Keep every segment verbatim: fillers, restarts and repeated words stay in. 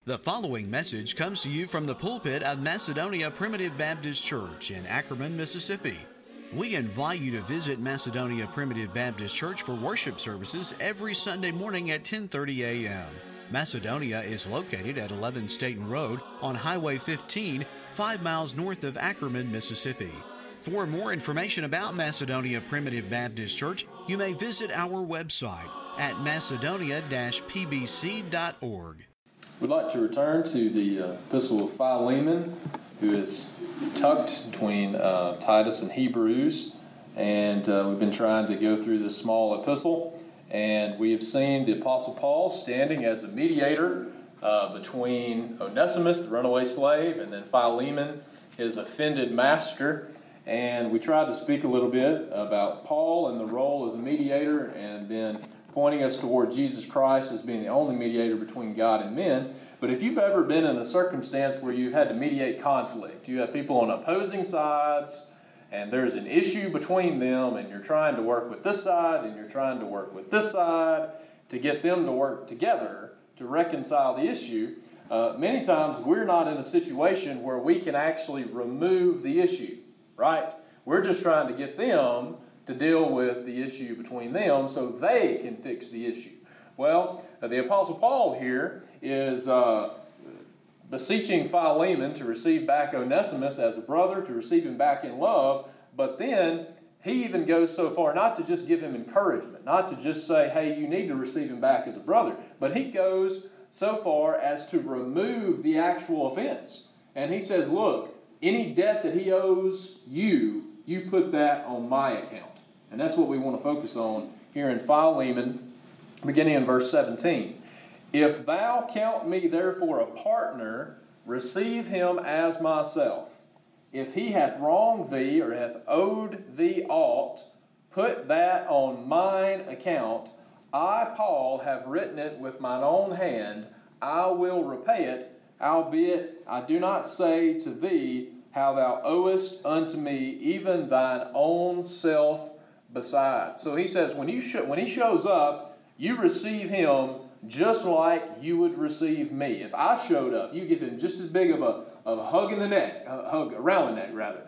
The following message comes to you from the pulpit of Macedonia Primitive Baptist Church in Ackerman, Mississippi. We invite you to visit Macedonia Primitive Baptist Church for worship services every Sunday morning at ten thirty a.m. Macedonia is located at eleven Staten Road on Highway fifteen, five miles north of Ackerman, Mississippi. For more information about Macedonia Primitive Baptist Church, you may visit our website at macedonia dash p b c dot org. We'd like to return to the uh, Epistle of Philemon, who is tucked between uh, Titus and Hebrews, and uh, we've been trying to go through this small epistle, and we have seen the Apostle Paul standing as a mediator uh, between Onesimus, the runaway slave, and then Philemon, his offended master, and we tried to speak a little bit about Paul and the role as a mediator, and then pointing us toward Jesus Christ as being the only mediator between God and men. But if you've ever been in a circumstance where you've had to mediate conflict, you have people on opposing sides, and there's an issue between them, and you're trying to work with this side, and you're trying to work with this side to get them to work together to reconcile the issue, uh, many times we're not in a situation where we can actually remove the issue, right? We're just trying to get them to deal with the issue between them so they can fix the issue. Well, the Apostle Paul here is uh, beseeching Philemon to receive back Onesimus as a brother, to receive him back in love, but then he even goes so far not to just give him encouragement, not to just say, hey, you need to receive him back as a brother, but he goes so far as to remove the actual offense. And he says, look, any debt that he owes you, you put that on my account. And that's what we want to focus on here in Philemon, beginning in verse seventeen. If thou count me therefore a partner, receive him as myself. If he hath wronged thee, or hath owed thee aught, put that on mine account. I, Paul, have written it with mine own hand. I will repay it, albeit I do not say to thee how thou owest unto me even thine own self besides. So he says when you sh- when he shows up, you receive him just like you would receive me. If I showed up, you give him just as big of a, of a hug in the neck, a hug around the neck rather,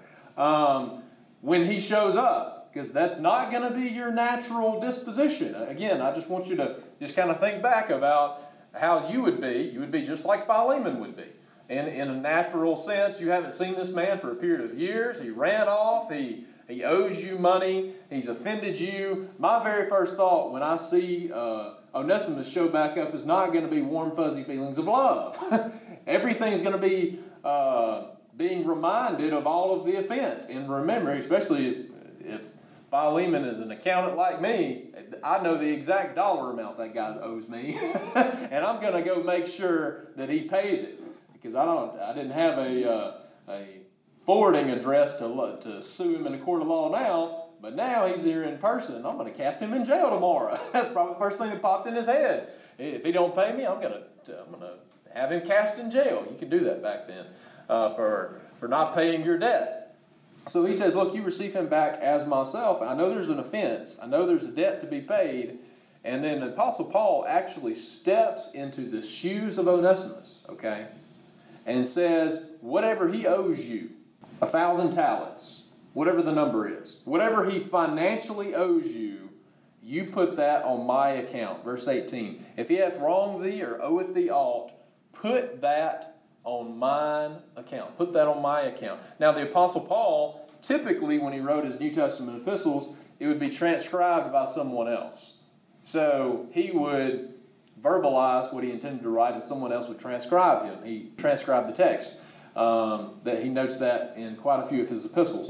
um, when he shows up, because that's not going to be your natural disposition. Again, I just want you to just kind of think back about how you would be. You would be just like Philemon would be. In, in a natural sense, you haven't seen this man for a period of years. He ran off. He He owes you money. He's offended you. My very first thought when I see uh, Onesimus show back up is not going to be warm, fuzzy feelings of love. Everything's going to be uh, being reminded of all of the offense. And remember, especially if, if Philemon is an accountant like me, I know the exact dollar amount that guy owes me. And I'm going to go make sure that he pays it. Because I don't, I didn't have a uh, a forwarding address to to sue him in a court of law now, but now he's here in person. I'm going to cast him in jail tomorrow. That's probably the first thing that popped in his head. If he don't pay me, I'm going to I'm going to have him cast in jail. You could do that back then uh, for for not paying your debt. So he says, look, you receive him back as myself. I know there's an offense. I know there's a debt to be paid. And then the Apostle Paul actually steps into the shoes of Onesimus, okay, and says, whatever he owes you, a thousand talents, whatever the number is, whatever he financially owes you, you put that on my account. Verse eighteen, if he hath wronged thee or oweth thee aught, put that on mine account. Put that on my account. Now the Apostle Paul, typically when he wrote his New Testament epistles, it would be transcribed by someone else. So he would verbalize what he intended to write, and someone else would transcribe him. He transcribed the text. Um, that he notes that in quite a few of his epistles.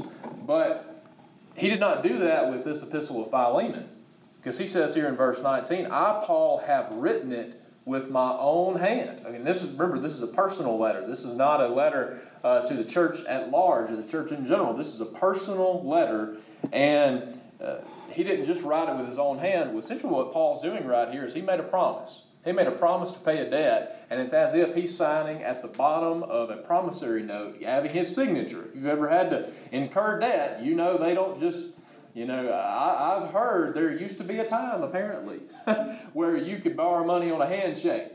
But he did not do that with this epistle of Philemon. Because he says here in verse nineteen, I, Paul, have written it with my own hand. I mean, this is, remember, this is a personal letter. This is not a letter uh, to the church at large or the church in general. This is a personal letter. And uh, he didn't just write it with his own hand. Essentially what Paul's doing right here is he made a promise. He made a promise to pay a debt, and it's as if he's signing at the bottom of a promissory note, having his signature. If you've ever had to incur debt, you know they don't just, you know, I, I've heard there used to be a time, apparently, where you could borrow money on a handshake.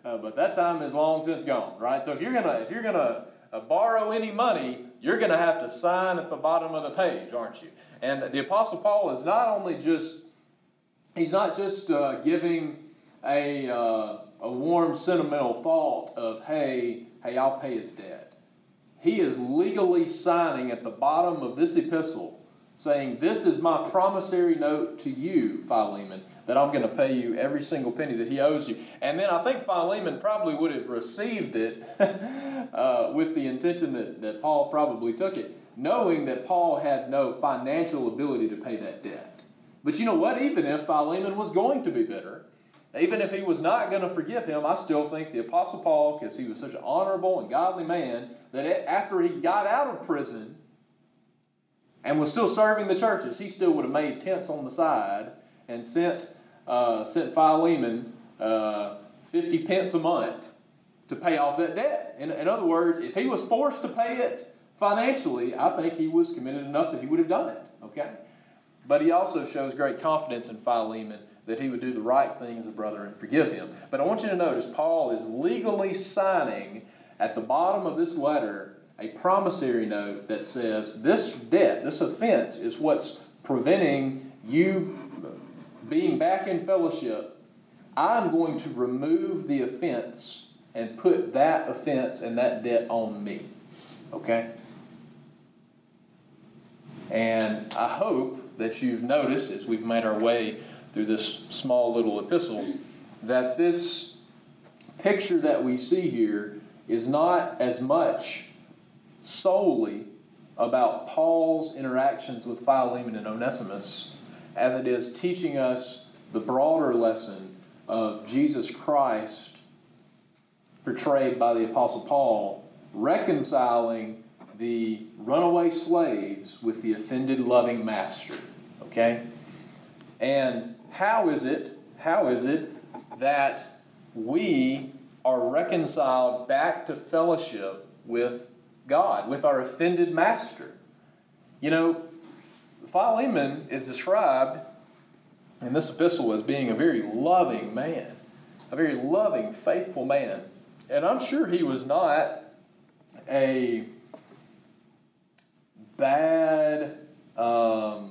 uh, but that time is long since gone, right? So if you're gonna if you're gonna uh, borrow any money, you're gonna have to sign at the bottom of the page, aren't you? And the Apostle Paul is not only just he's not just uh, giving a uh, a warm sentimental thought of hey hey I'll pay his debt. He is legally signing at the bottom of this epistle, saying, this is my promissory note to you, Philemon, that I'm going to pay you every single penny that he owes you. And then I think Philemon probably would have received it uh, with the intention that, that Paul probably took it, knowing that Paul had no financial ability to pay that debt. But you know what? Even if Philemon was going to be bitter, even if he was not going to forgive him, I still think the Apostle Paul, because he was such an honorable and godly man, that after he got out of prison and was still serving the churches, he still would have made tents on the side and sent uh, sent Philemon uh, fifty pence a month to pay off that debt. In, in other words, if he was forced to pay it financially, I think he was committed enough that he would have done it. Okay, but he also shows great confidence in Philemon that he would do the right thing as a brother and forgive him. But I want you to notice Paul is legally signing at the bottom of this letter a promissory note that says this debt, this offense is what's preventing you being back in fellowship. I'm going to remove the offense and put that offense and that debt on me. Okay? And I hope that you've noticed as we've made our way through this small little epistle that this picture that we see here is not as much solely about Paul's interactions with Philemon and Onesimus as it is teaching us the broader lesson of Jesus Christ portrayed by the Apostle Paul, reconciling the runaway slaves with the offended loving master. Okay? And how is it, how is it that we are reconciled back to fellowship with God, with our offended master? You know, Philemon is described in this epistle as being a very loving man, a very loving, faithful man. And I'm sure he was not a bad, um,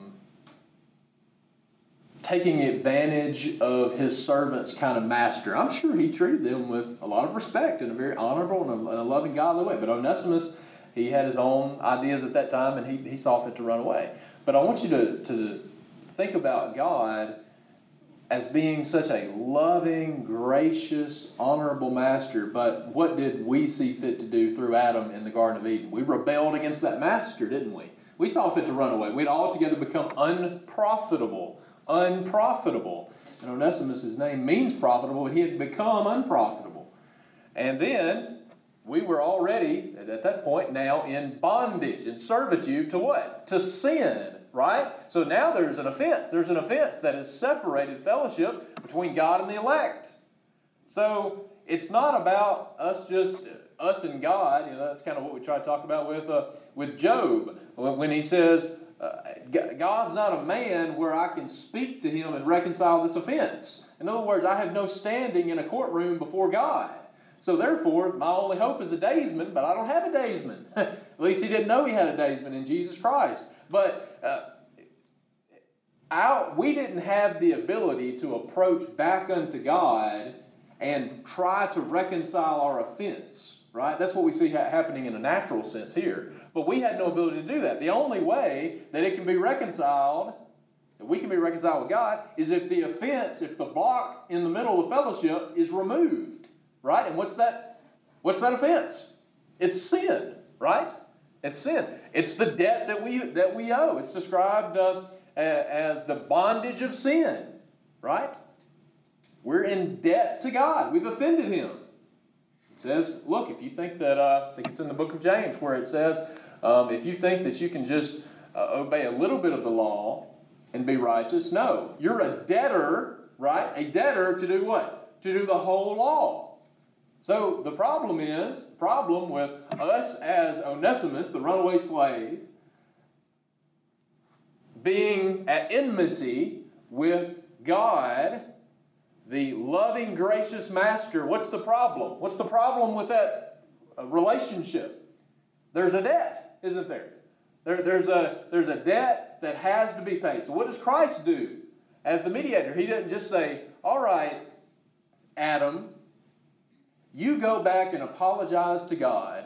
taking advantage of his servants kind of master. I'm sure he treated them with a lot of respect in a very honorable and a, and a loving, godly way. But Onesimus, he had his own ideas at that time, and he, he saw fit to run away. But I want you to, to think about God as being such a loving, gracious, honorable master. But what did we see fit to do through Adam in the Garden of Eden? We rebelled against that master, didn't we? We saw fit to run away. We'd altogether become unprofitable. Unprofitable. And Onesimus, his name means profitable, but he had become unprofitable. And then we were already, at that point now, in bondage, in servitude to what? To sin, right? So now there's an offense. There's an offense that has separated fellowship between God and the elect. So it's not about us just, us and God. You know, that's kind of what we try to talk about with, uh, with Job. When he says, Uh, God's not a man where I can speak to him and reconcile this offense. In other words, I have no standing in a courtroom before God. So therefore, my only hope is a daysman, but I don't have a daysman. At least he didn't know he had a daysman in Jesus Christ. But uh, our, we didn't have the ability to approach back unto God and try to reconcile our offense. Right? That's what we see ha- happening in a natural sense here. But we had no ability to do that. The only way that it can be reconciled, that we can be reconciled with God, is if the offense, if the block in the middle of fellowship is removed. Right? And what's that? What's that offense? It's sin. Right? It's sin. It's the debt that we that we owe. It's described uh, as the bondage of sin. Right? We're in debt to God. We've offended Him. It says, look, if you think that, uh, I think it's in the book of James where it says, um, if you think that you can just uh, obey a little bit of the law and be righteous, no. You're a debtor, right? A debtor to do what? To do the whole law. So the problem is, the problem with us as Onesimus, the runaway slave, being at enmity with God, the loving, gracious master. What's the problem? What's the problem with that relationship? There's a debt, isn't there? there there's, a, there's a debt that has to be paid. So what does Christ do as the mediator? He doesn't just say, all right, Adam, you go back and apologize to God,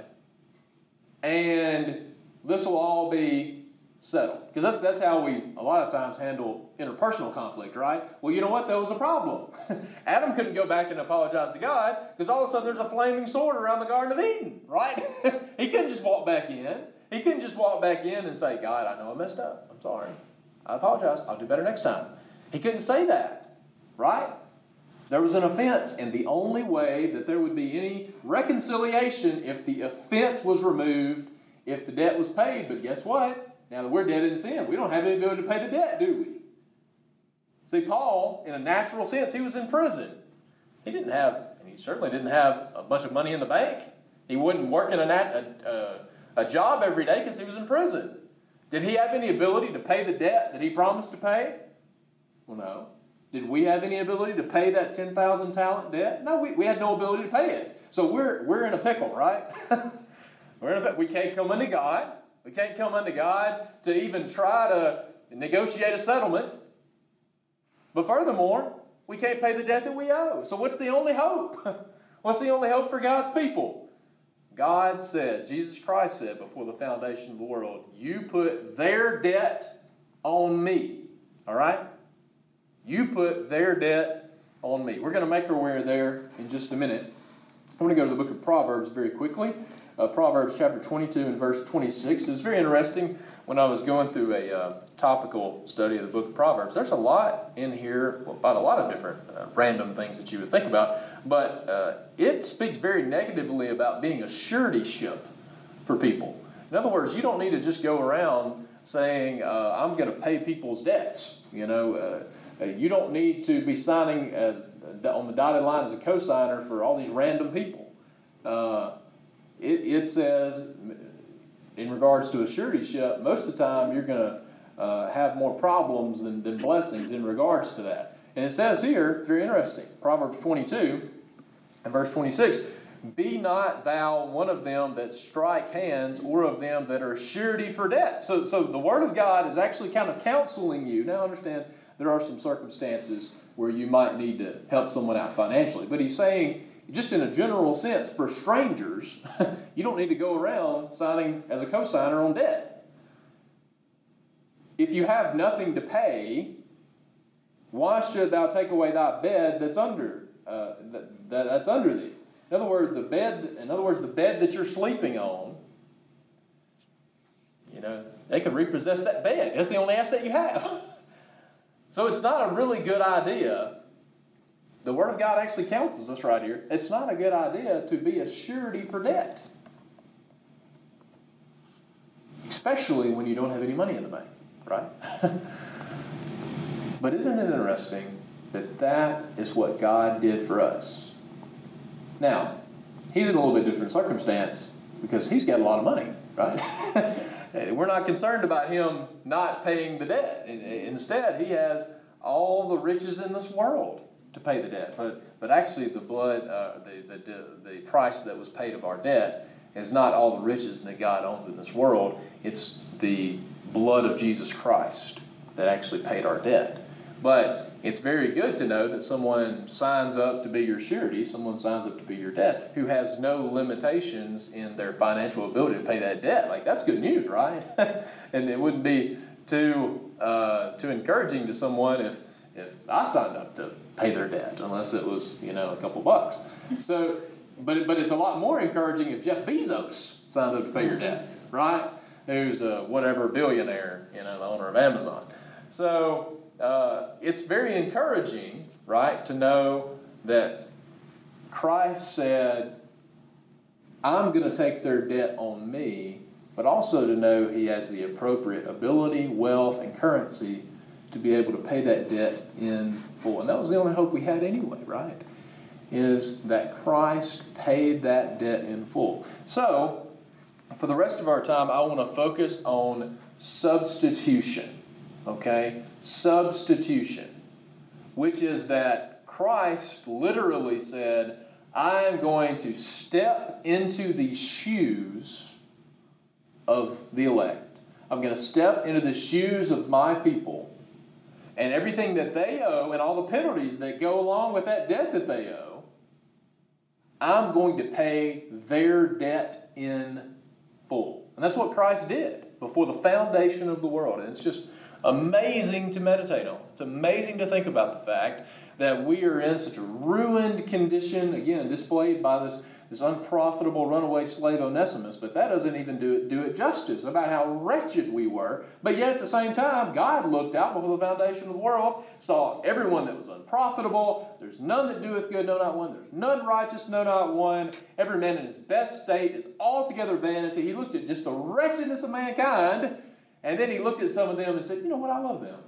and this will all be settled. Because that's, that's how we, a lot of times, handle interpersonal conflict, right? Well, you know what? That was a problem. Adam couldn't go back and apologize to God because all of a sudden there's a flaming sword around the Garden of Eden, right? He couldn't just walk back in. He couldn't just walk back in and say, God, I know I messed up. I'm sorry. I apologize. I'll do better next time. He couldn't say that, right? There was an offense, and the only way that there would be any reconciliation if the offense was removed, if the debt was paid. But guess what? Now that we're dead in sin, we don't have any ability to pay the debt, do we? See, Paul, in a natural sense, he was in prison. He didn't have, and he certainly didn't have a bunch of money in the bank. He wasn't working a, a, a job every day because he was in prison. Did he have any ability to pay the debt that he promised to pay? Well, no. Did we have any ability to pay that ten thousand talent debt? No, we, we had no ability to pay it. So we're we're in a pickle, right? we're in a pickle. We can't come unto God. We can't come unto God to even try to negotiate a settlement. But furthermore, we can't pay the debt that we owe. So what's the only hope? What's the only hope for God's people? God said, Jesus Christ said before the foundation of the world, you put their debt on me. All right? You put their debt on me. We're going to make our way there in just a minute. I want to go to the book of Proverbs very quickly. Uh, Proverbs chapter twenty-two and verse twenty-six. It's very interesting when I was going through a uh, topical study of the book of Proverbs. There's a lot in here about a lot of different uh, random things that you would think about, but uh, it speaks very negatively about being a suretyship for people. In other words, you don't need to just go around saying, uh, I'm going to pay people's debts. You know, uh, you don't need to be signing as on the dotted line as a cosigner for all these random people. Uh, It, it says, in regards to a suretyship, most of the time you're going to uh, have more problems than, than blessings in regards to that. And it says here, it's very interesting, Proverbs twenty-two and verse twenty-six, be not thou one of them that strike hands, or of them that are surety for debt. So, so the Word of God is actually kind of counseling you. Now understand, there are some circumstances where you might need to help someone out financially. But he's saying, just in a general sense, for strangers, you don't need to go around signing as a cosigner on debt. If you have nothing to pay, why should thou take away thy bed that's under uh, that, that, that's under thee? In other words, the bed. In other words, the bed that you're sleeping on. You know, they could repossess that bed. That's the only asset you have. So it's not a really good idea. The Word of God actually counsels us right here. It's not a good idea to be a surety for debt. Especially when you don't have any money in the bank, right? But isn't it interesting that that is what God did for us? Now, He's in a little bit different circumstance because He's got a lot of money, right? We're not concerned about Him not paying the debt. Instead, He has all the riches in this world to pay the debt, but but actually the blood, uh, the, the the price that was paid of our debt is not all the riches that God owns in this world. It's the blood of Jesus Christ that actually paid our debt. But it's very good to know that someone signs up to be your surety, someone signs up to be your debt, who has no limitations in their financial ability to pay that debt. Like, that's good news, right? And it wouldn't be too uh, too encouraging to someone if if I signed up to pay their debt, unless it was, you know, a couple bucks. So, but but it's a lot more encouraging if Jeff Bezos signed up to pay your debt, right? Who's a whatever billionaire, you know, the owner of Amazon. So uh, it's very encouraging, right, to know that Christ said, I'm going to take their debt on me, but also to know He has the appropriate ability, wealth, and currency to be able to pay that debt in full. And that was the only hope we had anyway, right? Is that Christ paid that debt in full. So, for the rest of our time, I want to focus on substitution. Okay? Substitution. Which is that Christ literally said, I am going to step into the shoes of the elect. I'm going to step into the shoes of my people. And everything that they owe and all the penalties that go along with that debt that they owe, I'm going to pay their debt in full. And that's what Christ did before the foundation of the world. And it's just amazing to meditate on. It's amazing to think about the fact that we are in such a ruined condition, again, displayed by this, this unprofitable runaway slave Onesimus, but that doesn't even do it, do it justice about how wretched we were. But yet at the same time, God looked out before the foundation of the world, saw everyone that was unprofitable. There's none that doeth good, no, not one. There's none righteous, no, not one. Every man in his best state is altogether vanity. He looked at just the wretchedness of mankind, and then he looked at some of them and said, you know what, I love them.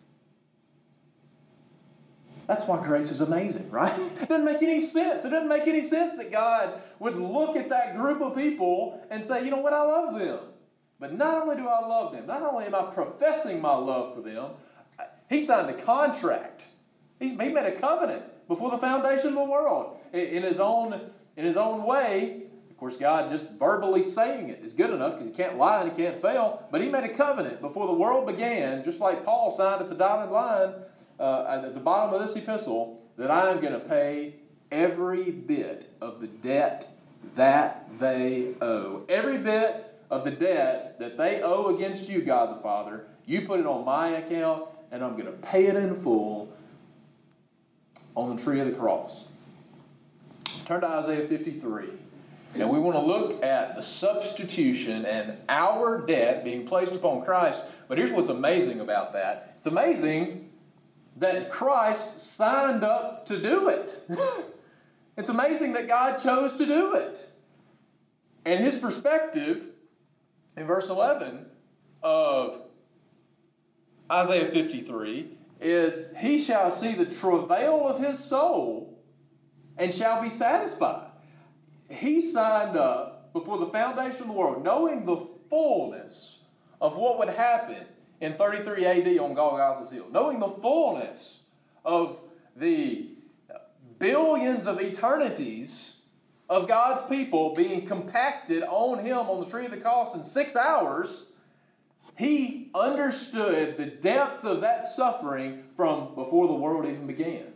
That's why grace is amazing, right? It doesn't make any sense. It doesn't make any sense that God would look at that group of people and say, you know what, I love them. But not only do I love them, not only am I professing my love for them, he signed a contract. He's, he made a covenant before the foundation of the world. In his own, in his own way, of course, God just verbally saying it is good enough because he can't lie and he can't fail. But he made a covenant before the world began, just like Paul signed at the dotted line, Uh, at the bottom of this epistle, that I am going to pay every bit of the debt that they owe. Every bit of the debt that they owe against you, God the Father, you put it on my account, and I'm going to pay it in full on the tree of the cross. Turn to Isaiah fifty-three. And we want to look at the substitution and our debt being placed upon Christ. But here's what's amazing about that. It's amazing that Christ signed up to do it. It's amazing that God chose to do it. And his perspective in verse eleven of Isaiah fifty-three is, he shall see the travail of his soul and shall be satisfied. He signed up before the foundation of the world, knowing the fullness of what would happen in thirty-three A D on Golgotha's Hill, knowing the fullness of the billions of eternities of God's people being compacted on him on the tree of the cross in six hours, he understood the depth of that suffering from before the world even began.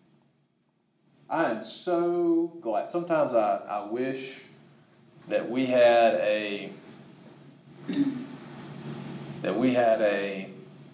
I am so glad. Sometimes I, I wish that we had a that we had a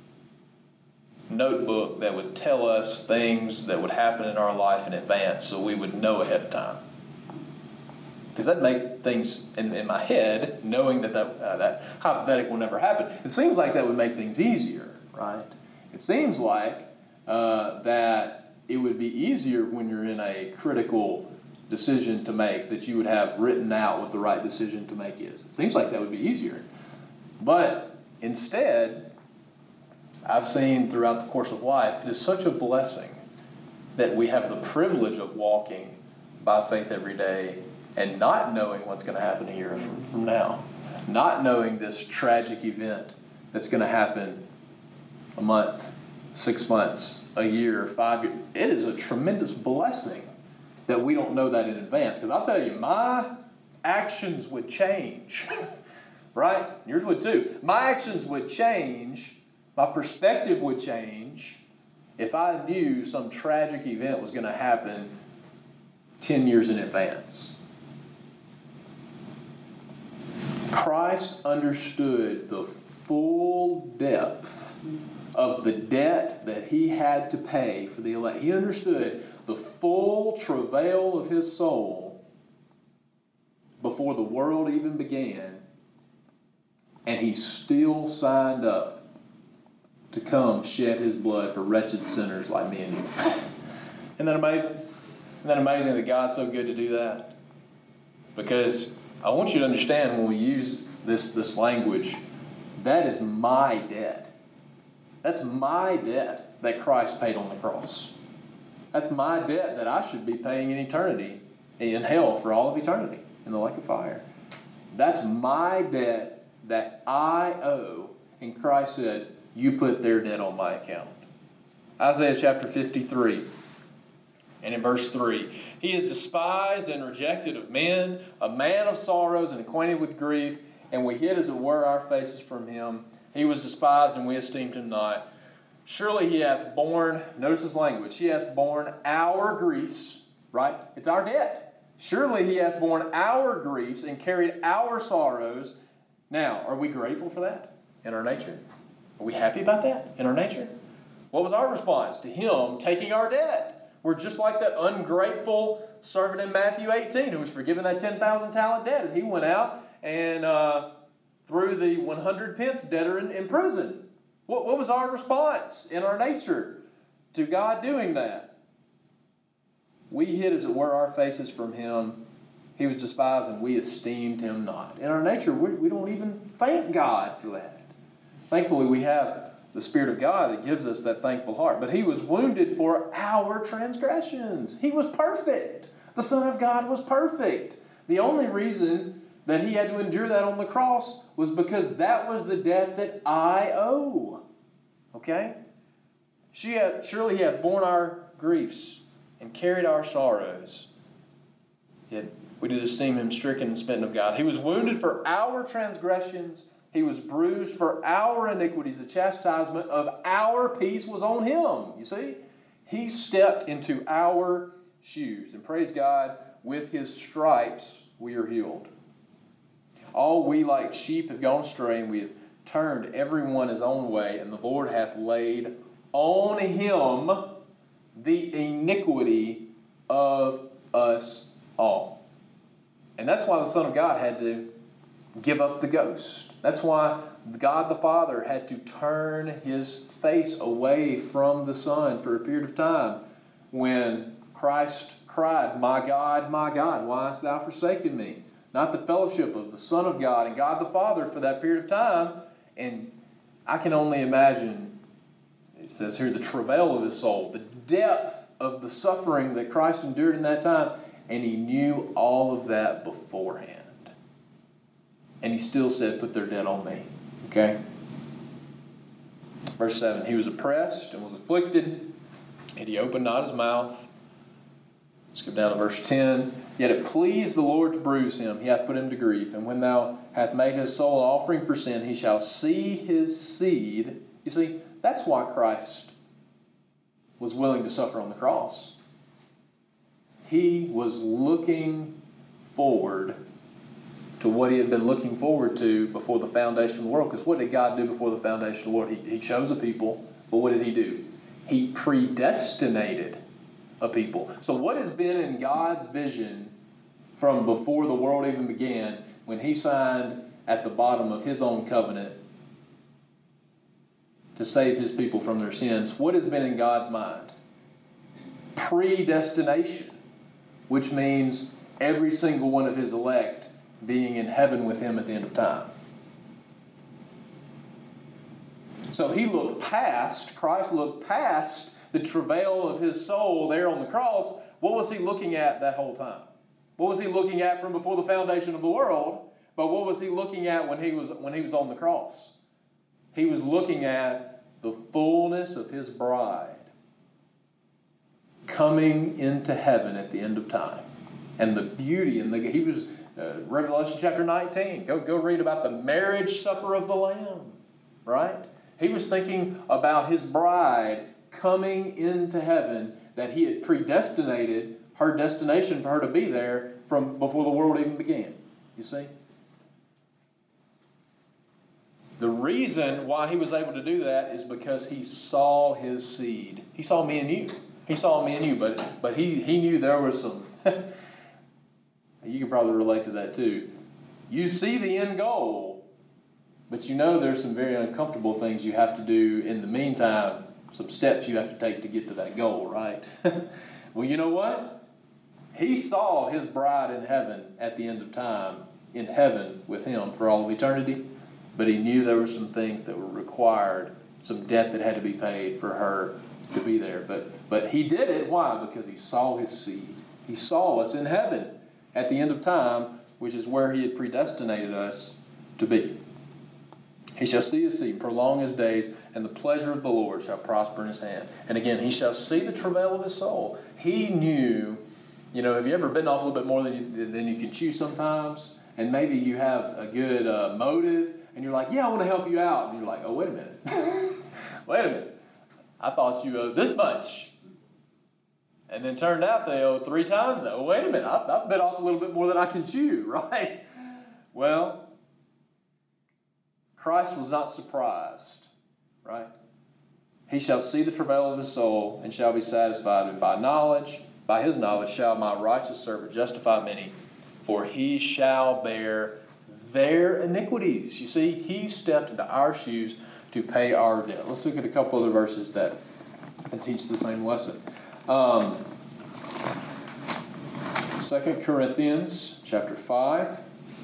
notebook that would tell us things that would happen in our life in advance so we would know ahead of time. Because that'd make things in, in my head, knowing that that, uh, that hypothetical will never happen. It seems like that would make things easier, right? It seems like uh, that it would be easier when you're in a critical decision to make, that you would have written out what the right decision to make is. It seems like that would be easier. But instead, I've seen throughout the course of life, it is such a blessing that we have the privilege of walking by faith every day and not knowing what's going to happen a year from, from now. Not knowing this tragic event that's going to happen a month, six months, a year, five years. It is a tremendous blessing that we don't know that in advance. Because I'll tell you, my actions would change. Right? Yours would too. My actions would change. My perspective would change if I knew some tragic event was going to happen ten years in advance. Christ understood the full depth of the debt that he had to pay for the elect. He understood the full travail of his soul before the world even began. And he still signed up to come shed his blood for wretched sinners like me and you. Isn't that amazing? Isn't that amazing that God's so good to do that? Because I want you to understand when we use this, this language, that is my debt. That's my debt that Christ paid on the cross. That's my debt that I should be paying in eternity, in hell for all of eternity, in the lake of fire. That's my debt that I owe, and Christ said, you put their debt on my account. Isaiah chapter fifty-three. And in verse three, he is despised and rejected of men, a man of sorrows and acquainted with grief, and we hid as it were our faces from him. He was despised and we esteemed him not. Surely he hath borne, notice his language, he hath borne our griefs, right? It's our debt. Surely he hath borne our griefs and carried our sorrows. Now, are we grateful for that in our nature? Are we happy about that in our nature? What was our response to him taking our debt? We're just like that ungrateful servant in Matthew eighteen who was forgiven that ten thousand talent debt. And he went out and uh, threw the one hundred pence debtor in, in prison. What, what was our response in our nature to God doing that? We hid, as it were, our faces from him. He was despised and we esteemed him not. In our nature, we, we don't even thank God for that. Thankfully, we have the Spirit of God that gives us that thankful heart. But he was wounded for our transgressions. He was perfect. The Son of God was perfect. The only reason that he had to endure that on the cross was because that was the debt that I owe. Okay? She had, surely he hath borne our griefs and carried our sorrows. Yet we did esteem him stricken and smitten of God. He was wounded for our transgressions. He was bruised for our iniquities. The chastisement of our peace was on him. You see? He stepped into our shoes. And praise God, with his stripes we are healed. All we like sheep have gone astray, and we have turned every one his own way, and the Lord hath laid on him the iniquity of us all. And that's why the Son of God had to give up the ghost. That's why God the Father had to turn his face away from the Son for a period of time when Christ cried, "My God, my God, why hast thou forsaken me?" Not the fellowship of the Son of God and God the Father for that period of time. And I can only imagine, it says here, the travail of his soul, the depth of the suffering that Christ endured in that time. And he knew all of that beforehand. And he still said, put their debt on me. Okay? Verse seven, he was oppressed and was afflicted, and he opened not his mouth. Skip down to verse ten. Yet it pleased the Lord to bruise him. He hath put him to grief. And when thou hath made his soul an offering for sin, he shall see his seed. You see, that's why Christ was willing to suffer on the cross. He was looking forward to what he had been looking forward to before the foundation of the world. Because what did God do before the foundation of the world? He, he chose a people. But what did he do? He predestinated a people. So what has been in God's vision from before the world even began, when he signed at the bottom of his own covenant to save his people from their sins, what has been in God's mind? Predestination, which means every single one of his elect being in heaven with him at the end of time. So he looked past, Christ looked past the travail of his soul there on the cross. What was he looking at that whole time? What was he looking at from before the foundation of the world? But what was he looking at when he was when he was on the cross? He was looking at the fullness of his bride coming into heaven at the end of time, and the beauty and the he was uh, Revelation chapter nineteen. Go go read about the marriage supper of the Lamb, right? He was thinking about his bride coming into heaven, that he had predestinated her destination for her to be there from before the world even began. You see? The reason why he was able to do that is because he saw his seed. He saw me and you. He saw me and you, but but he, he knew there was some... You can probably relate to that too. You see the end goal, but you know there's some very uncomfortable things you have to do in the meantime, some steps you have to take to get to that goal, right? Well, you know what? He saw his bride in heaven at the end of time, in heaven with him for all of eternity, but he knew there were some things that were required, some debt that had to be paid for her to be there. But but he did it. Why? Because he saw his seed. He saw us in heaven at the end of time, which is where he had predestinated us to be. He shall see his seed, prolong his days, and the pleasure of the Lord shall prosper in his hand. And again, he shall see the travail of his soul. He knew, you know, have you ever bitten off a little bit more than you, than you can chew sometimes? And maybe you have a good uh, motive, and you're like, yeah, I want to help you out. And you're like, oh, wait a minute. Wait a minute. I thought you owed this much. And then turned out they owed three times that. Oh, wait a minute. I, I bit off a little bit more than I can chew, right? Well, Christ was not surprised, right? He shall see the travail of his soul and shall be satisfied. And by knowledge, by his knowledge, shall my righteous servant justify many, for he shall bear their iniquities. You see, he stepped into our shoes to pay our debt. Let's look at a couple other verses that teach the same lesson. Um, Second Corinthians chapter five.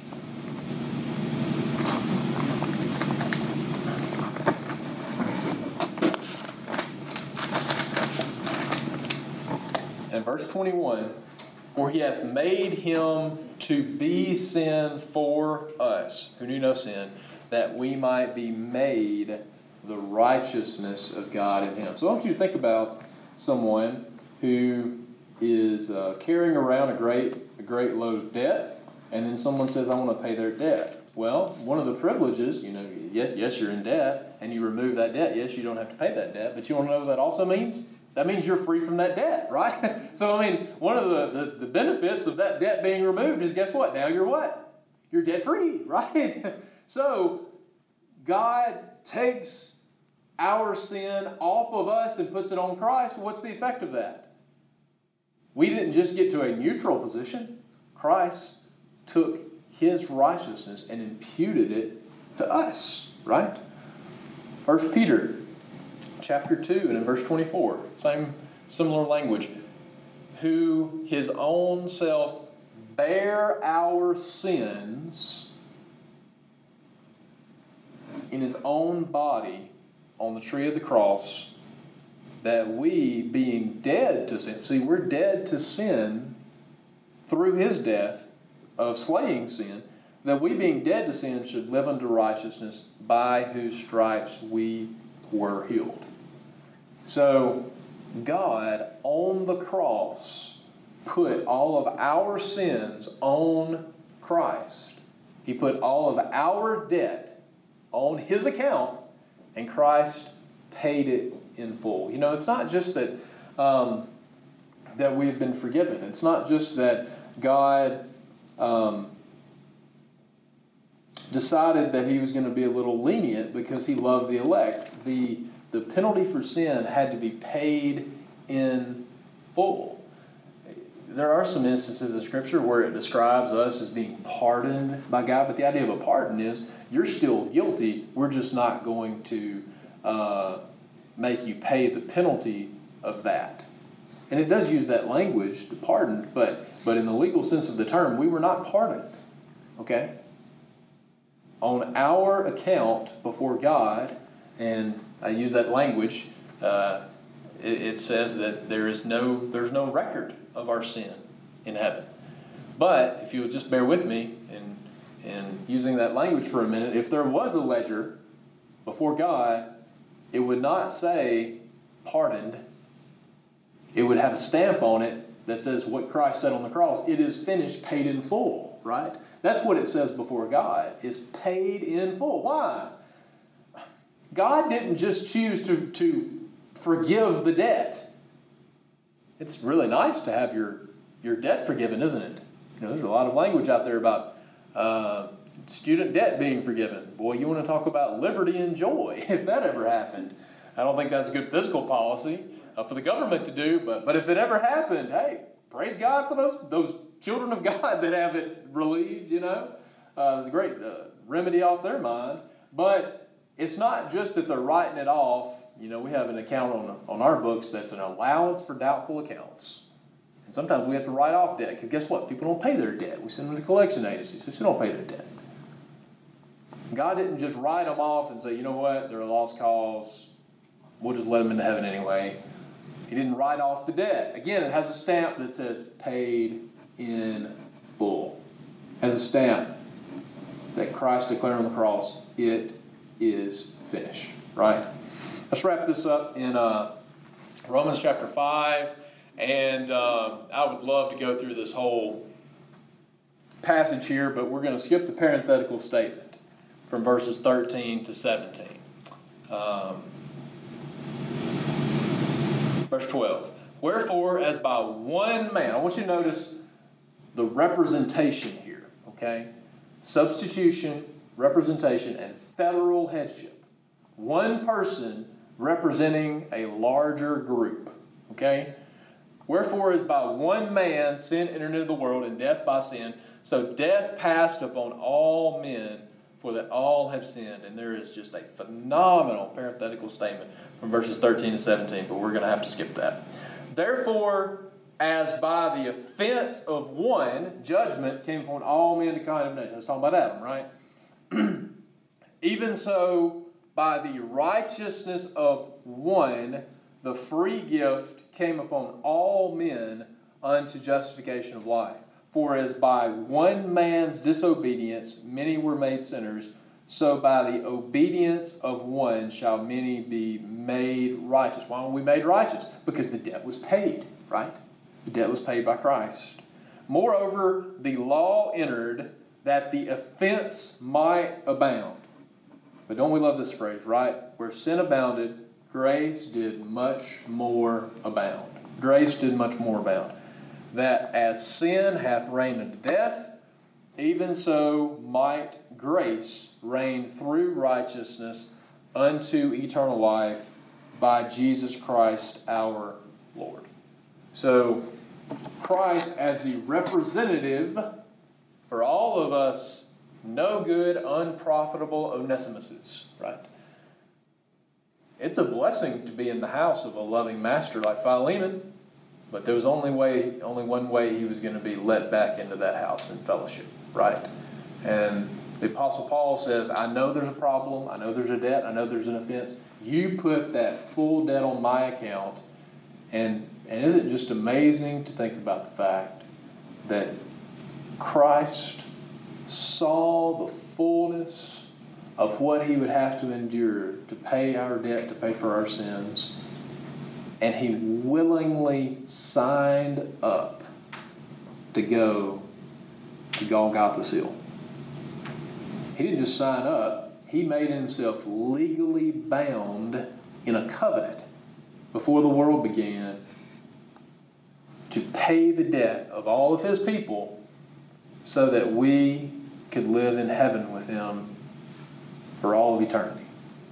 And verse twenty-one, for he hath made him to be sin for us, who knew no sin, that we might be made the righteousness of God in him. So I want you to think about someone who is uh, carrying around a great, a great load of debt, and then someone says, I want to pay their debt. Well, one of the privileges, you know, yes, yes, you're in debt, and you remove that debt. Yes, you don't have to pay that debt, but you want to know what that also means? That means you're free from that debt, right? So, I mean, one of the, the, the benefits of that debt being removed is, guess what? Now you're what? You're debt-free, right? So, God takes our sin off of us and puts it on Christ. What's the effect of that? We didn't just get to a neutral position. Christ took his righteousness and imputed it to us, right? First Peter chapter two and in verse twenty-four, same similar language. Who his own self bare our sins in his own body on the tree of the cross, that we, being dead to sin, see, we're dead to sin through his death of slaying sin, that we, being dead to sin, should live unto righteousness, by whose stripes we were healed. So, God, on the cross, put all of our sins on Christ. He put all of our debt on his account, and Christ paid it in full. You know, it's not just that um, that we've been forgiven. It's not just that God um, decided that he was going to be a little lenient because he loved the elect. The, the penalty for sin had to be paid in full. There are some instances in Scripture where it describes us as being pardoned by God, but the idea of a pardon is you're still guilty. We're just not going to uh, make you pay the penalty of that. And it does use that language, to pardon, but, but in the legal sense of the term, we were not pardoned. Okay? On our account before God, and I use that language, uh, it, it says that there is no there's no record of our sin in heaven. But if you'll just bear with me in, in using that language for a minute, if there was a ledger before God, it would not say pardoned. It would have a stamp on it that says what Christ said on the cross. It is finished, paid in full, right? That's what it says before God, is paid in full. Why? God didn't just choose to, to forgive the debt. It's really nice to have your, your debt forgiven, isn't it? You know, there's a lot of language out there about uh, student debt being forgiven. Boy, you want to talk about liberty and joy, if that ever happened. I don't think that's a good fiscal policy uh, for the government to do, but, but if it ever happened, hey, praise God for those those children of God that have it relieved, you know. Uh, it's a great uh, remedy off their mind. But it's not just that they're writing it off. You know, we have an account on, on our books that's an allowance for doubtful accounts. And sometimes we have to write off debt, because guess what? People don't pay their debt. We send them to collection agencies. They still don't pay their debt. God didn't just write them off and say, you know what, they're a lost cause. We'll just let them into heaven anyway. He didn't write off the debt. Again, it has a stamp that says paid in full. It has a stamp that Christ declared on the cross, it is finished, right? Let's wrap this up in uh, Romans chapter five, and uh, I would love to go through this whole passage here, but we're going to skip the parenthetical statement from verses thirteen to seventeen. Um, verse twelve. Wherefore, as by one man, I want you to notice the representation here, okay? Substitution, representation, and federal headship. One person representing a larger group, okay? Wherefore, as by one man sin entered into the world, and death by sin, so death passed upon all men, for that all have sinned. And there is just a phenomenal parenthetical statement from verses thirteen to seventeen, but we're going to have to skip that. Therefore, as by the offense of one, judgment came upon all men to condemnation. I was talking about Adam, right? Even so, by the righteousness of one, the free gift came upon all men unto justification of life. For as by one man's disobedience many were made sinners, so by the obedience of one shall many be made righteous. Why were we made righteous? Because the debt was paid, right? The debt was paid by Christ. Moreover, the law entered that the offense might abound. But don't we love this phrase, right? Where sin abounded, grace did much more abound. Grace did much more abound. That as sin hath reigned unto death, even so might grace reign through righteousness unto eternal life by Jesus Christ our Lord. So, Christ as the representative for all of us no good, unprofitable Onesimuses, right? It's a blessing to be in the house of a loving master like Philemon, but there was only way, only one way he was going to be let back into that house in fellowship, right? And the Apostle Paul says, I know there's a problem, I know there's a debt, I know there's an offense. You put that full debt on my account, and, and isn't it just amazing to think about the fact that Christ saw the fullness of what he would have to endure to pay our debt, to pay for our sins, and he willingly signed up to go to Golgotha's Hill. He didn't just sign up, he made himself legally bound in a covenant before the world began to pay the debt of all of his people so that we could live in heaven with him for all of eternity.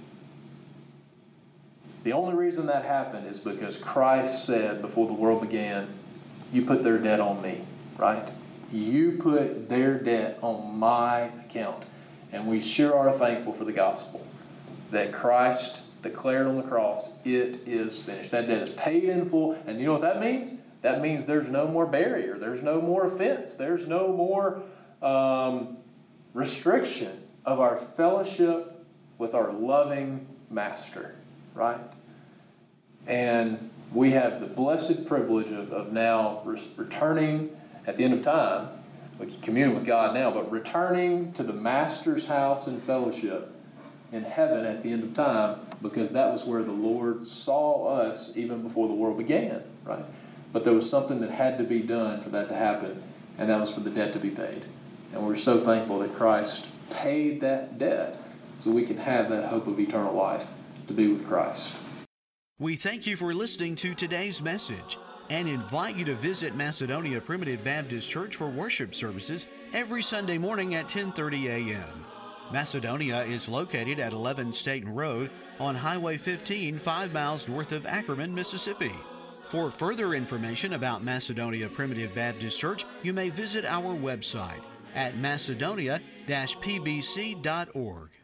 The only reason that happened is because Christ said before the world began, you put their debt on me, right? You put their debt on my account. And we sure are thankful for the gospel that Christ declared on the cross, it is finished. That debt is paid in full. And you know what that means? That means there's no more barrier. There's no more offense. There's no more um, restriction of our fellowship with our loving master, right? And we have the blessed privilege of, of now re- returning at the end of time. We can commune with God now, but returning to the master's house in fellowship in heaven at the end of time, because that was where the Lord saw us even before the world began, right? But there was something that had to be done for that to happen, and that was for the debt to be paid. And we're so thankful that Christ paid that debt so we can have that hope of eternal life to be with Christ. We thank you for listening to today's message and invite you to visit Macedonia Primitive Baptist Church for worship services every Sunday morning at ten thirty a.m. Macedonia is located at eleven Staten Road on Highway fifteen, five miles north of Ackerman, Mississippi. For further information about Macedonia Primitive Baptist Church, you may visit our website at macedonia dash p b c dot org.